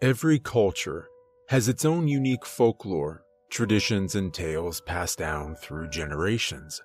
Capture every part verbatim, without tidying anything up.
Every culture has its own unique folklore, traditions, and tales passed down through generations.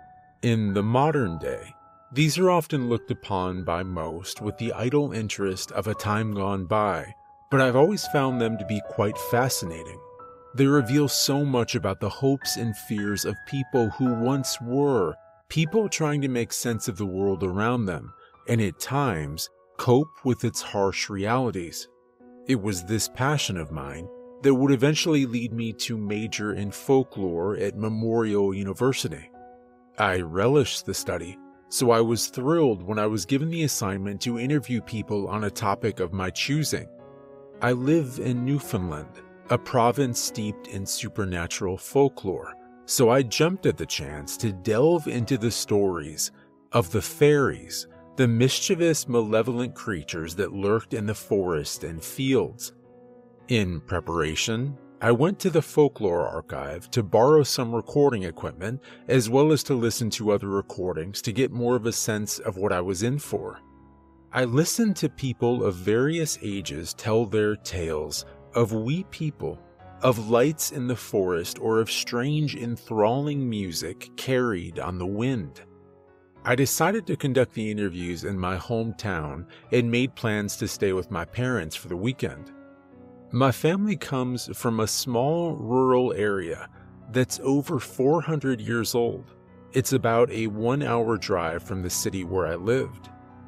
In the modern day, these are often looked upon by most with the idle interest of a time gone by, but I've always found them to be quite fascinating. They reveal so much about the hopes and fears of people who once were, people trying to make sense of the world around them, and at times, cope with its harsh realities. It was this passion of mine that would eventually lead me to major in folklore at Memorial University. I relished the study, so I was thrilled when I was given the assignment to interview people on a topic of my choosing. I live in Newfoundland, a province steeped in supernatural folklore, so I jumped at the chance to delve into the stories of the fairies, the mischievous, malevolent creatures that lurked in the forest and fields. In preparation, I went to the Folklore Archive to borrow some recording equipment, as well as to listen to other recordings to get more of a sense of what I was in for. I listened to people of various ages tell their tales of wee people, of lights in the forest, or of strange, enthralling music carried on the wind. I decided to conduct the interviews in my hometown and made plans to stay with my parents for the weekend. My family comes from a small rural area that's over four hundred years old. It's about a one-hour drive from the city where I lived.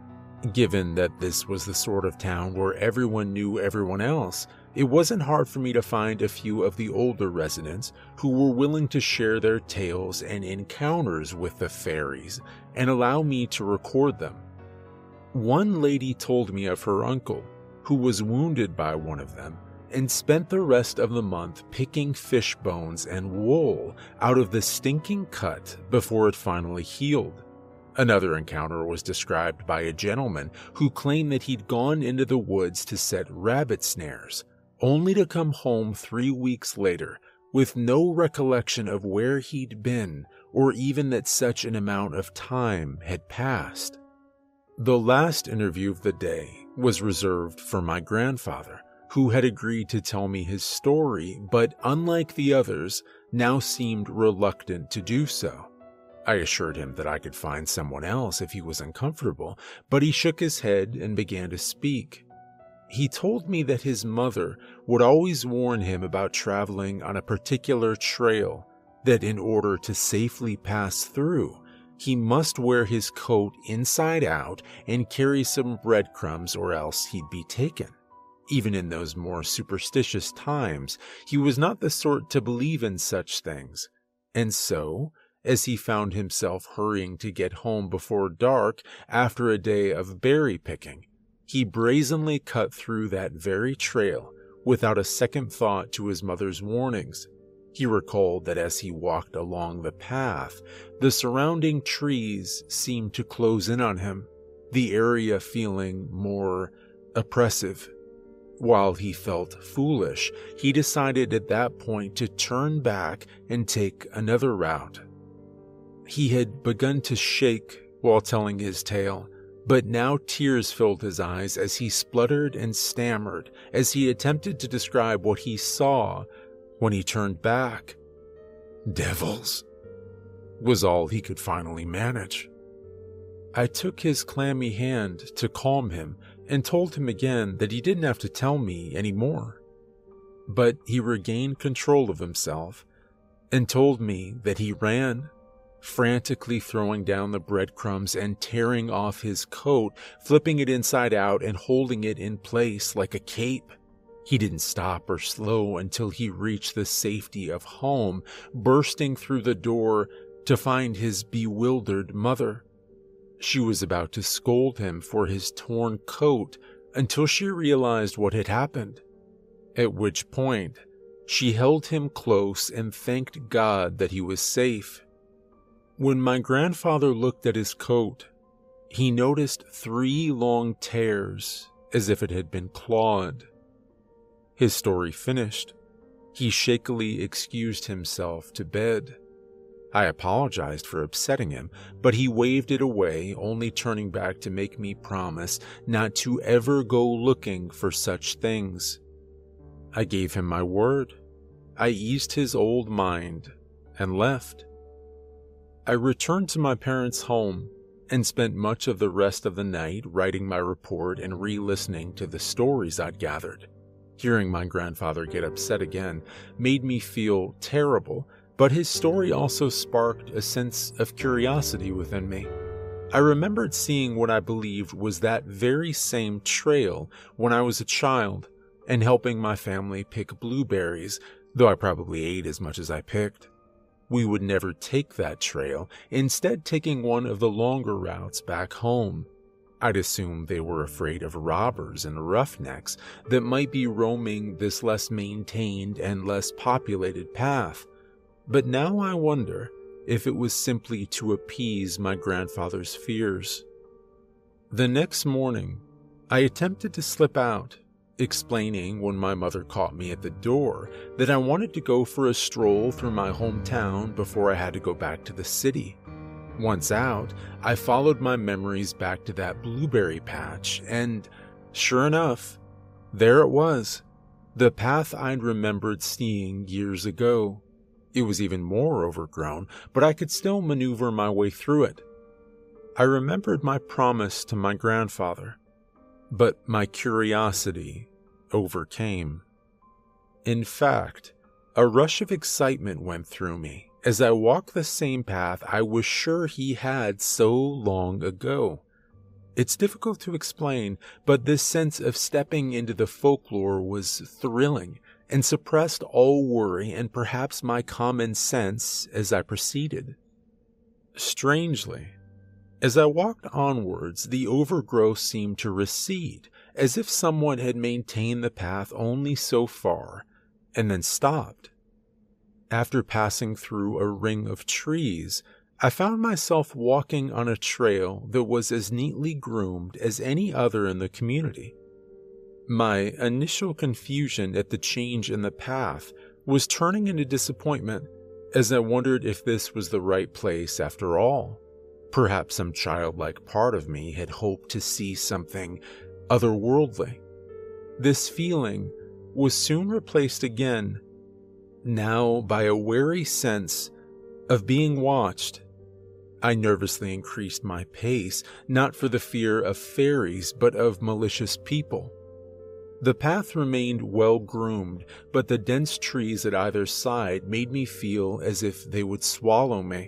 Given that this was the sort of town where everyone knew everyone else, it wasn't hard for me to find a few of the older residents who were willing to share their tales and encounters with the fairies and allow me to record them. One lady told me of her uncle, who was wounded by one of them, and spent the rest of the month picking fish bones and wool out of the stinking cut before it finally healed. Another encounter was described by a gentleman who claimed that he'd gone into the woods to set rabbit snares, only to come home three weeks later with no recollection of where he'd been or even that such an amount of time had passed. The last interview of the day was reserved for my grandfather, who had agreed to tell me his story, but unlike the others, now seemed reluctant to do so. I assured him that I could find someone else if he was uncomfortable, but he shook his head and began to speak. He told me that his mother would always warn him about traveling on a particular trail, that in order to safely pass through, he must wear his coat inside out and carry some breadcrumbs or else he'd be taken. Even in those more superstitious times, he was not the sort to believe in such things, and so, as he found himself hurrying to get home before dark after a day of berry picking, he brazenly cut through that very trail without a second thought to his mother's warnings. He recalled that as he walked along the path, the surrounding trees seemed to close in on him, the area feeling more oppressive. While he felt foolish, he decided at that point to turn back and take another route. He had begun to shake while telling his tale, but now tears filled his eyes as he spluttered and stammered as he attempted to describe what he saw when he turned back. "Devils," was all he could finally manage. I took his clammy hand to calm him and told him again that he didn't have to tell me anymore. But he regained control of himself and told me that he ran, frantically throwing down the breadcrumbs and tearing off his coat, flipping it inside out and holding it in place like a cape. He didn't stop or slow until he reached the safety of home, bursting through the door to find his bewildered mother. She was about to scold him for his torn coat until she realized what had happened, at which point she held him close and thanked God that he was safe. When my grandfather looked at his coat, he noticed three long tears as if it had been clawed. His story finished, he shakily excused himself to bed. I apologized for upsetting him, but he waved it away, only turning back to make me promise not to ever go looking for such things. I gave him my word. I eased his old mind and left. I returned to my parents' home and spent much of the rest of the night writing my report and re-listening to the stories I'd gathered. Hearing my grandfather get upset again made me feel terrible, but his story also sparked a sense of curiosity within me. I remembered seeing what I believed was that very same trail when I was a child and helping my family pick blueberries, though I probably ate as much as I picked. We would never take that trail, instead taking one of the longer routes back home. I'd assume they were afraid of robbers and roughnecks that might be roaming this less maintained and less populated path. But now I wonder if it was simply to appease my grandfather's fears. The next morning, I attempted to slip out, explaining when my mother caught me at the door that I wanted to go for a stroll through my hometown before I had to go back to the city. Once out, I followed my memories back to that blueberry patch, and sure enough, there it was, the path I'd remembered seeing years ago. It was even more overgrown, but I could still maneuver my way through it. I remembered my promise to my grandfather, but my curiosity overcame. In fact, a rush of excitement went through me as I walked the same path I was sure he had so long ago. It's difficult to explain, but this sense of stepping into the folklore was thrilling and suppressed all worry and perhaps my common sense as I proceeded. Strangely, as I walked onwards, the overgrowth seemed to recede, as if someone had maintained the path only so far and then stopped. After passing through a ring of trees, I found myself walking on a trail that was as neatly groomed as any other in the community. My initial confusion at the change in the path was turning into disappointment as I wondered if this was the right place after all. Perhaps some childlike part of me had hoped to see something otherworldly. This feeling was soon replaced again, now by a wary sense of being watched. I nervously increased my pace, not for the fear of fairies, but of malicious people. The path remained well-groomed, but the dense trees at either side made me feel as if they would swallow me.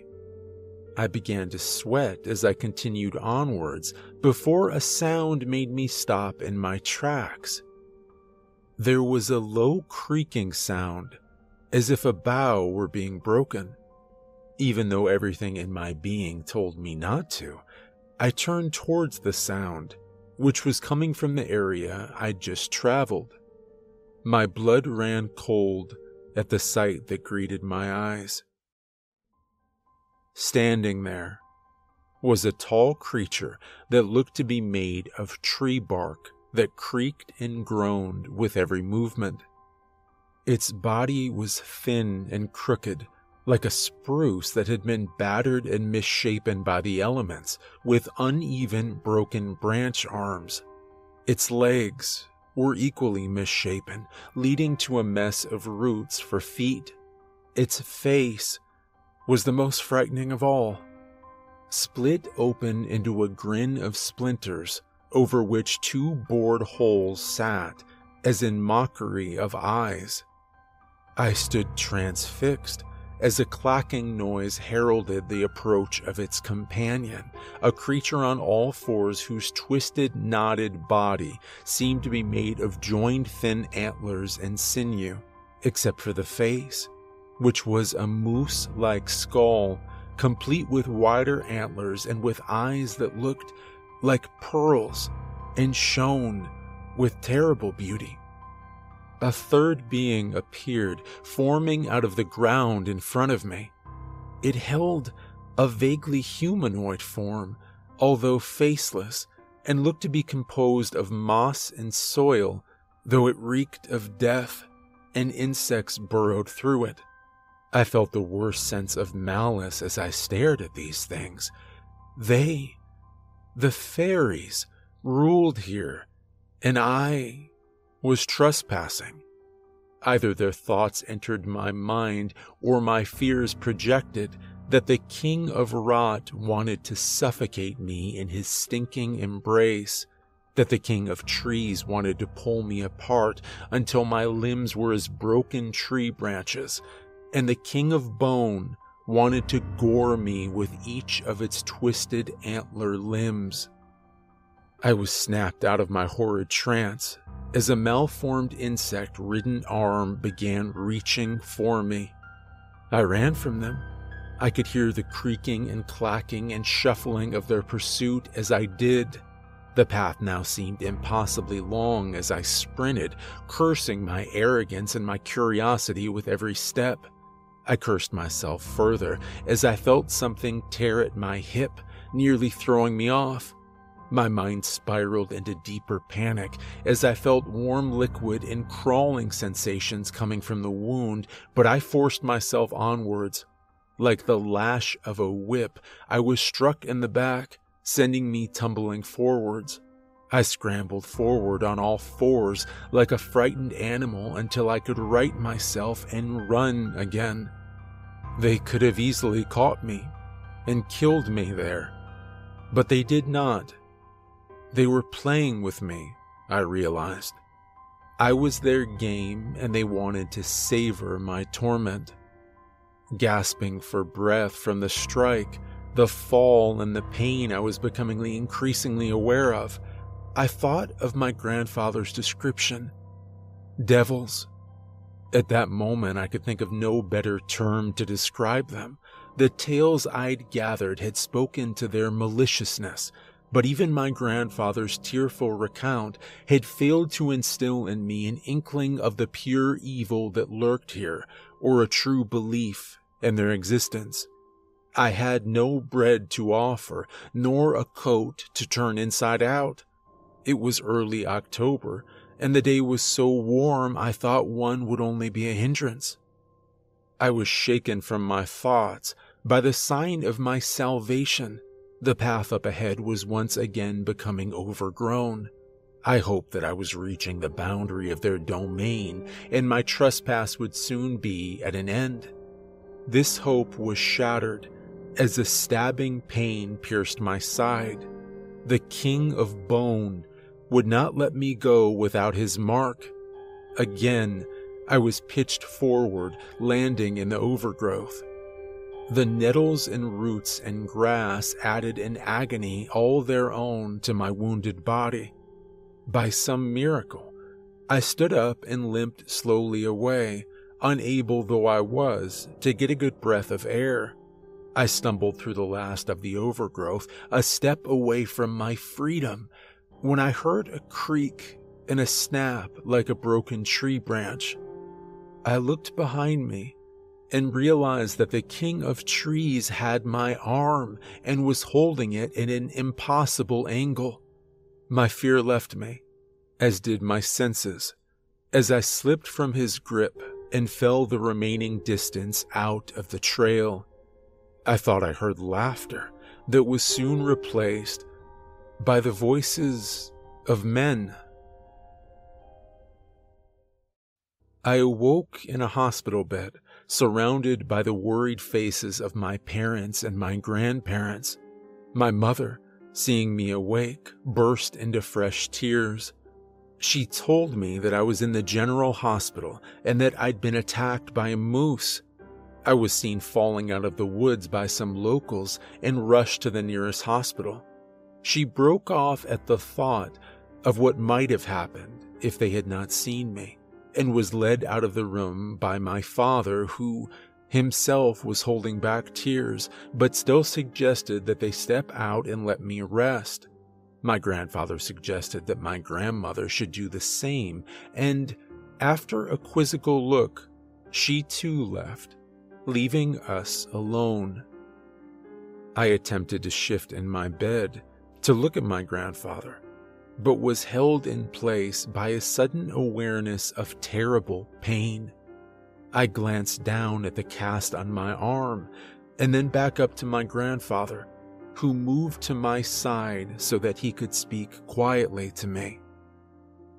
I began to sweat as I continued onwards before a sound made me stop in my tracks. There was a low creaking sound, as if a bough were being broken. Even though everything in my being told me not to, I turned towards the sound, which was coming from the area I'd just traveled. My blood ran cold at the sight that greeted my eyes. Standing there was a tall creature that looked to be made of tree bark that creaked and groaned with every movement. Its body was thin and crooked, like a spruce that had been battered and misshapen by the elements, with uneven, broken branch arms. Its legs were equally misshapen, leading to a mess of roots for feet. Its face was the most frightening of all, split open into a grin of splinters over which two bored holes sat, as in mockery of eyes. I stood transfixed as a clacking noise heralded the approach of its companion, a creature on all fours whose twisted, knotted body seemed to be made of joined thin antlers and sinew, except for the face, which was a moose-like skull, complete with wider antlers and with eyes that looked like pearls and shone with terrible beauty. A third being appeared, forming out of the ground in front of me. It held a vaguely humanoid form, although faceless, and looked to be composed of moss and soil, though it reeked of death, and insects burrowed through it. I felt the worst sense of malice as I stared at these things. They, the fairies, ruled here, and I was trespassing. Either their thoughts entered my mind or my fears projected that the king of rot wanted to suffocate me in his stinking embrace, that the king of trees wanted to pull me apart until my limbs were as broken tree branches, and the king of bone wanted to gore me with each of its twisted antler limbs. I was snapped out of my horrid trance as a malformed insect-ridden arm began reaching for me. I ran from them. I could hear the creaking and clacking and shuffling of their pursuit as I did. The path now seemed impossibly long as I sprinted, cursing my arrogance and my curiosity with every step. I cursed myself further as I felt something tear at my hip, nearly throwing me off. My mind spiraled into deeper panic as I felt warm liquid and crawling sensations coming from the wound, but I forced myself onwards. Like the lash of a whip, I was struck in the back, sending me tumbling forwards. I scrambled forward on all fours like a frightened animal until I could right myself and run again. They could have easily caught me and killed me there, but they did not. They were playing with me, I realized. I was their game and they wanted to savor my torment. Gasping for breath from the strike, the fall, and the pain I was becoming increasingly aware of, I thought of my grandfather's description. Devils. At that moment, I could think of no better term to describe them. The tales I'd gathered had spoken to their maliciousness, but even my grandfather's tearful recount had failed to instill in me an inkling of the pure evil that lurked here, or a true belief in their existence. I had no bread to offer, nor a coat to turn inside out. It was early October, and the day was so warm I thought one would only be a hindrance. I was shaken from my thoughts by the sign of my salvation. The path up ahead was once again becoming overgrown. I hoped that I was reaching the boundary of their domain, and my trespass would soon be at an end. This hope was shattered as a stabbing pain pierced my side. The king of bone would not let me go without his mark. Again, I was pitched forward, landing in the overgrowth. The nettles and roots and grass added an agony all their own to my wounded body. By some miracle, I stood up and limped slowly away, unable though I was to get a good breath of air. I stumbled through the last of the overgrowth, a step away from my freedom, when I heard a creak and a snap like a broken tree branch. I looked behind me and realized that the king of trees had my arm and was holding it in an impossible angle. My fear left me, as did my senses, as I slipped from his grip and fell the remaining distance out of the trail. I thought I heard laughter that was soon replaced by the voices of men. I awoke in a hospital bed, surrounded by the worried faces of my parents and my grandparents. My mother, seeing me awake, burst into fresh tears. She told me that I was in the general hospital and that I'd been attacked by a moose. I was seen falling out of the woods by some locals and rushed to the nearest hospital. She broke off at the thought of what might have happened if they had not seen me, and was led out of the room by my father, who himself was holding back tears, but still suggested that they step out and let me rest. My grandfather suggested that my grandmother should do the same, and after a quizzical look, she too left, leaving us alone. I attempted to shift in my bed to look at my grandfather, but was held in place by a sudden awareness of terrible pain. I glanced down at the cast on my arm, and then back up to my grandfather, who moved to my side so that he could speak quietly to me.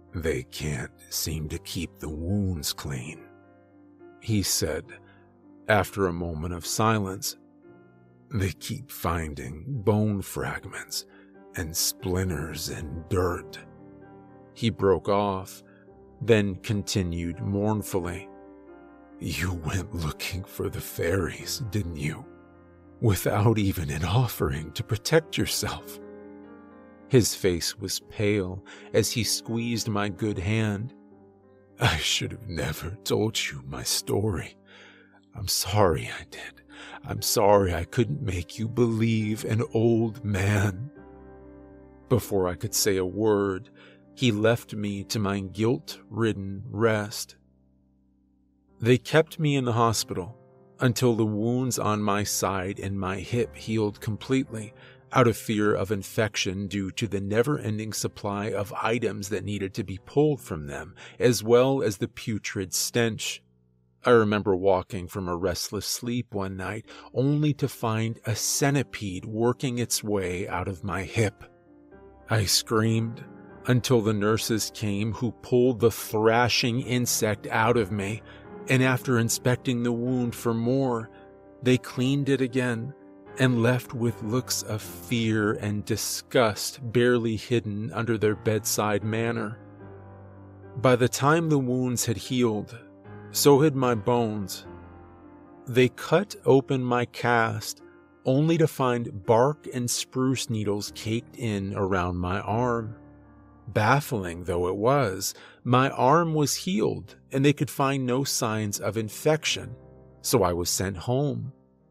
They can't seem to keep the wounds clean," he said after a moment of silence. "They keep finding bone fragments and splinters and dirt." He broke off, then continued mournfully. "You went looking for the fairies, didn't you? Without even an offering to protect yourself." His face was pale as he squeezed my good hand. "I should have never told you my story. I'm sorry I did. I'm sorry I couldn't make you believe an old man." Before I could say a word, he left me to my guilt-ridden rest. They kept me in the hospital until the wounds on my side and my hip healed completely, out of fear of infection due to the never-ending supply of items that needed to be pulled from them, as well as the putrid stench. I remember walking from a restless sleep one night, only to find a centipede working its way out of my hip. I screamed until the nurses came, who pulled the thrashing insect out of me, and after inspecting the wound for more, they cleaned it again and left with looks of fear and disgust barely hidden under their bedside manner. By the time the wounds had healed, so had my bones. They cut open my cast, only to find bark and spruce needles caked in around my arm. Baffling though it was, my arm was healed and they could find no signs of infection, so I was sent home.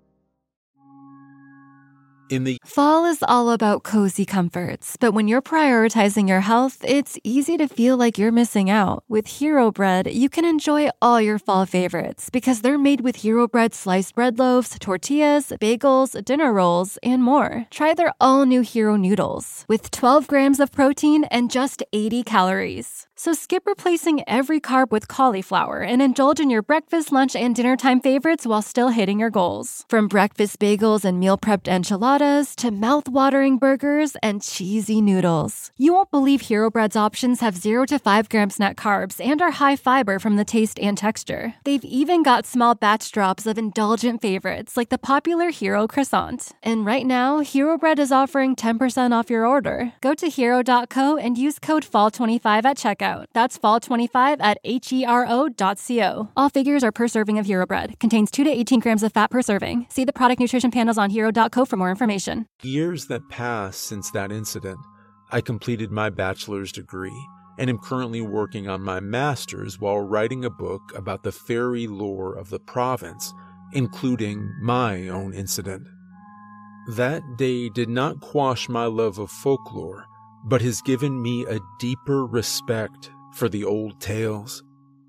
In the Fall is all about cozy comforts, but when you're prioritizing your health, it's easy to feel like you're missing out. With Hero Bread, you can enjoy all your fall favorites because they're made with Hero Bread sliced bread loaves, tortillas, bagels, dinner rolls, and more. Try their all-new Hero Noodles with twelve grams of protein and just eighty calories. So skip replacing every carb with cauliflower and indulge in your breakfast, lunch, and dinner time favorites while still hitting your goals. From breakfast bagels and meal prepped enchiladas to mouth-watering burgers and cheesy noodles. You won't believe Hero Bread's options have zero to five grams net carbs and are high fiber from the taste and texture. They've even got small batch drops of indulgent favorites like the popular Hero Croissant. And right now, Hero Bread is offering ten percent off your order. Go to hero dot co and use code fall twenty-five at checkout. That's fall twenty-five at hero dot co. All figures are per serving of Hero Bread. Contains two to eighteen grams of fat per serving. See the product nutrition panels on hero dot co for more information. Years that passed since that incident, I completed my bachelor's degree and am currently working on my master's while writing a book about the fairy lore of the province, including my own incident. That day did not quash my love of folklore, but has given me a deeper respect for the old tales.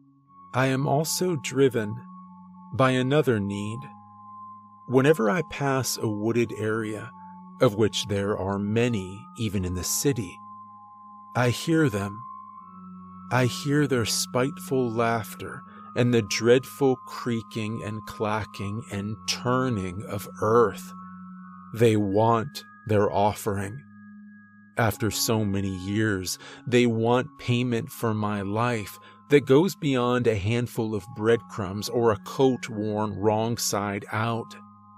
I am also driven by another need. Whenever I pass a wooded area, of which there are many even in the city, I hear them. I hear their spiteful laughter and the dreadful creaking and clacking and turning of earth. They want their offering. After so many years, they want payment for my life that goes beyond a handful of breadcrumbs or a coat worn wrong side out.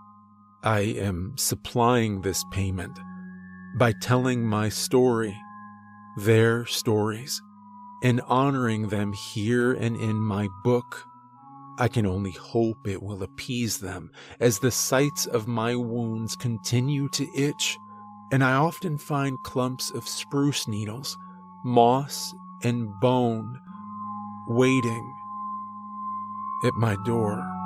I am supplying this payment by telling my story, their stories, and honoring them here and in my book. I can only hope it will appease them as the sites of my wounds continue to itch, and I often find clumps of spruce needles, moss, and bone waiting at my door.